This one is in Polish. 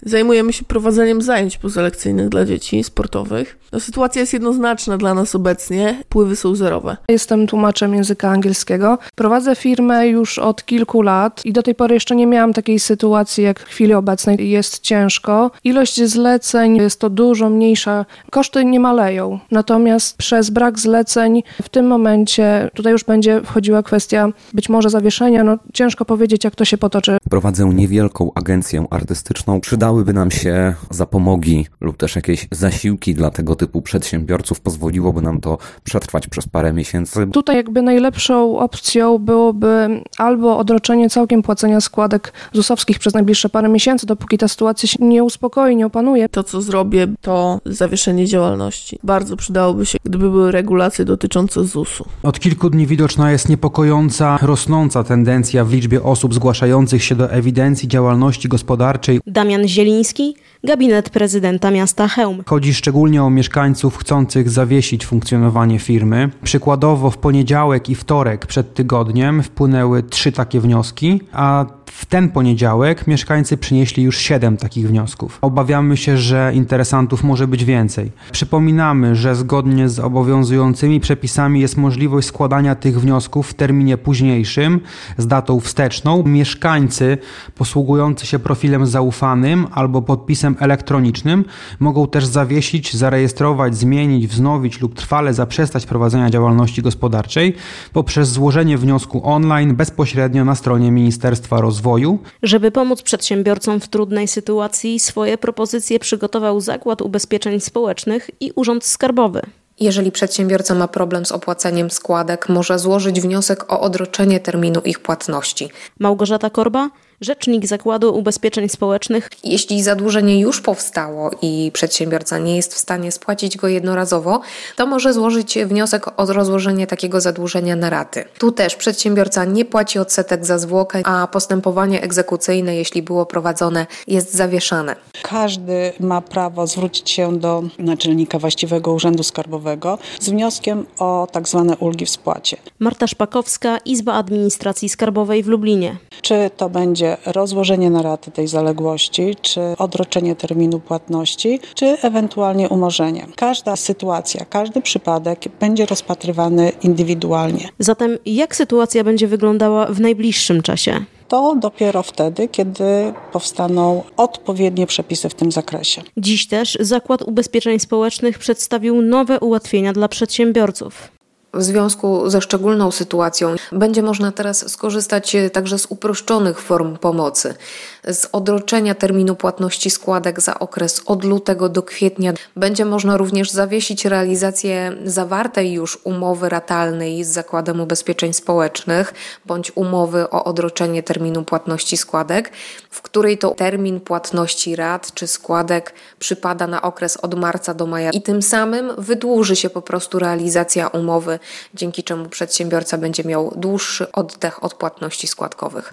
Zajmujemy się prowadzeniem zajęć pozalekcyjnych dla dzieci sportowych. Sytuacja jest jednoznaczna dla nas obecnie. Wpływy są zerowe. Jestem tłumaczem języka angielskiego. Prowadzę firmę już od kilku lat i do tej pory jeszcze nie miałam takiej sytuacji jak w chwili obecnej. Jest ciężko. Ilość zleceń jest to dużo mniejsza. Koszty nie maleją. Natomiast przez brak zleceń w tym momencie tutaj już będzie wchodziła kwestia być może zawieszenia. Ciężko powiedzieć, jak to się potoczy. Prowadzę niewielką agencję artystyczną. Przydałyby nam się zapomogi lub też jakieś zasiłki dla tego typu przedsiębiorców. Pozwoliłoby nam to przetrwać przez parę miesięcy. Tutaj jakby najlepszą opcją byłoby albo odroczenie całkiem płacenia składek ZUS-owskich przez najbliższe parę miesięcy, dopóki ta sytuacja się nie uspokoi, nie opanuje. To, co zrobię, to zawieszenie działalności. Bardzo przydałoby się, gdyby były regulacje dotyczące ZUS-u. Od kilku dni widoczna jest niepokojąca, rosnąca tendencja w liczbie osób zgłaszających się do ewidencji działalności gospodarczej. Damian Zieliński, gabinet prezydenta miasta Chełm. Chodzi szczególnie o mieszkańców chcących zawiesić funkcjonowanie firmy. Przykładowo w poniedziałek i wtorek przed tygodniem wpłynęły 3 takie wnioski, a w ten poniedziałek mieszkańcy przynieśli już 7 takich wniosków. Obawiamy się, że interesantów może być więcej. Przypominamy, że zgodnie z obowiązującymi przepisami jest możliwość składania tych wniosków w terminie późniejszym z datą wsteczną. Mieszkańcy posługujący się profilem zaufanym albo podpisem elektronicznym mogą też zawiesić, zarejestrować, zmienić, wznowić lub trwale zaprzestać prowadzenia działalności gospodarczej poprzez złożenie wniosku online bezpośrednio na stronie Ministerstwa Rozwoju. Żeby pomóc przedsiębiorcom w trudnej sytuacji, swoje propozycje przygotował Zakład Ubezpieczeń Społecznych i Urząd Skarbowy. Jeżeli przedsiębiorca ma problem z opłaceniem składek, może złożyć wniosek o odroczenie terminu ich płatności. Małgorzata Korba, rzecznik Zakładu Ubezpieczeń Społecznych. Jeśli zadłużenie już powstało i przedsiębiorca nie jest w stanie spłacić go jednorazowo, to może złożyć wniosek o rozłożenie takiego zadłużenia na raty. Tu też przedsiębiorca nie płaci odsetek za zwłokę, a postępowanie egzekucyjne, jeśli było prowadzone, jest zawieszane. Każdy ma prawo zwrócić się do naczelnika właściwego Urzędu Skarbowego z wnioskiem o tak zwane ulgi w spłacie. Marta Szpakowska, Izba Administracji Skarbowej w Lublinie. Czy to będzie rozłożenie na raty tej zaległości, czy odroczenie terminu płatności, czy ewentualnie umorzenie. Każda sytuacja, każdy przypadek będzie rozpatrywany indywidualnie. Zatem jak sytuacja będzie wyglądała w najbliższym czasie? To dopiero wtedy, kiedy powstaną odpowiednie przepisy w tym zakresie. Dziś też Zakład Ubezpieczeń Społecznych przedstawił nowe ułatwienia dla przedsiębiorców. W związku ze szczególną sytuacją będzie można teraz skorzystać także z uproszczonych form pomocy. Z odroczenia terminu płatności składek za okres od lutego do kwietnia. Będzie można również zawiesić realizację zawartej już umowy ratalnej z Zakładem Ubezpieczeń Społecznych bądź umowy o odroczenie terminu płatności składek, w której to termin płatności rat czy składek przypada na okres od marca do maja i tym samym wydłuży się po prostu realizacja umowy, dzięki czemu przedsiębiorca będzie miał dłuższy oddech od płatności składkowych.